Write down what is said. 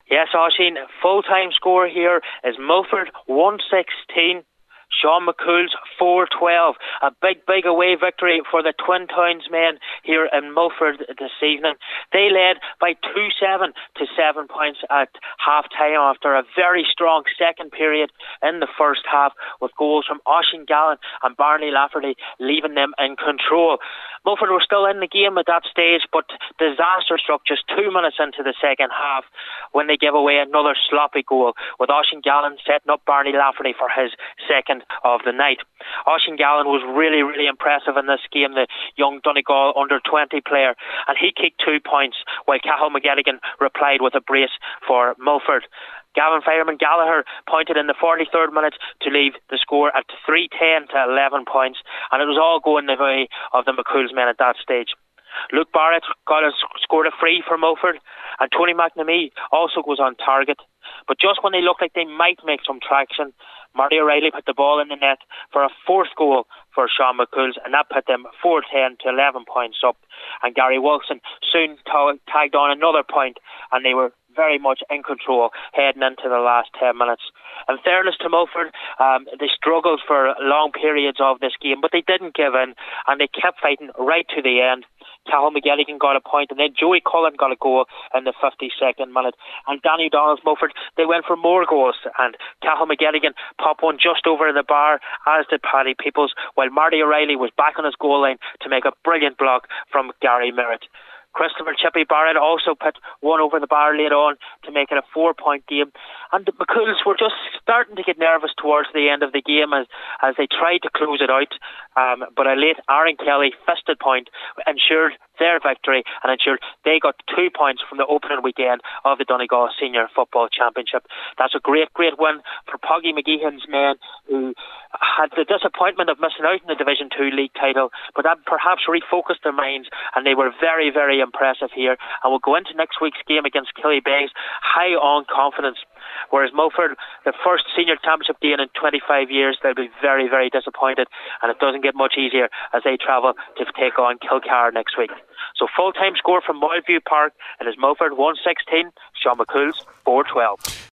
Yes, Oisín, full-time score here is Milford 116, Sean McCool's 4-12. A big away victory for the Twin Towns men here in Milford this evening. They led by 2-7 to 7 points at half-time after a very strong second period in the first half, with goals from Oisín Gallen and Barney Lafferty leaving them in control. Milford were still in the game at that stage, but disaster struck just 2 minutes into the second half when they gave away another sloppy goal, with Oisín Gallen setting up Barney Lafferty for his second of the night. Oisín Gallen was really impressive in this game, the young Donegal under-20 player, and he kicked 2 points while Cathal McGettigan replied with a brace for Milford. Gavin Fireman Gallagher pointed in the 43rd minute to leave the score at 3-10 to 11 points, and it was all going the way of the McCool's men at that stage. Luke Barrett scored a free for Milford, and Tony McNamee also goes on target. But just when they looked like they might make some traction, Marty O'Reilly put the ball in the net for a fourth goal for Sean McCool's, and that put them 4-10 to 11 points up. And Gary Wilson soon tagged on another point, and they were very much in control heading into the last 10 minutes. In fairness to Milford, they struggled for long periods of this game, but they didn't give in, and they kept fighting right to the end. Cathal McGettigan got a point, and then Joey Cullen got a goal in the 52nd minute. And Danny O'Donnell's Milford, they went for more goals, and Cathal McGettigan popped one just over the bar, as did Paddy Peoples, while Marty O'Reilly was back on his goal line to make a brilliant block from Gary Merritt. Christopher Chippy Barrett also put one over the bar later on to make it a 4-point game. And the McCools were just starting to get nervous towards the end of the game as they tried to close it out. But a late Aaron Kelly fisted point ensured their victory and ensured they got 2 points from the opening weekend of the Donegal Senior Football Championship. That's a great win for Poggy McGeehan's men, who had the disappointment of missing out in the Division 2 league title, but that perhaps refocused their minds, and they were very impressive here, and will go into next week's game against Killybegs high on confidence. Whereas Milford, the first senior championship game in 25 years, they'll be very disappointed, and it doesn't get much easier as they travel to take on Kilcar next week. So full-time score from Moylview Park, it is Milford 116, Sean McCool's 4-12.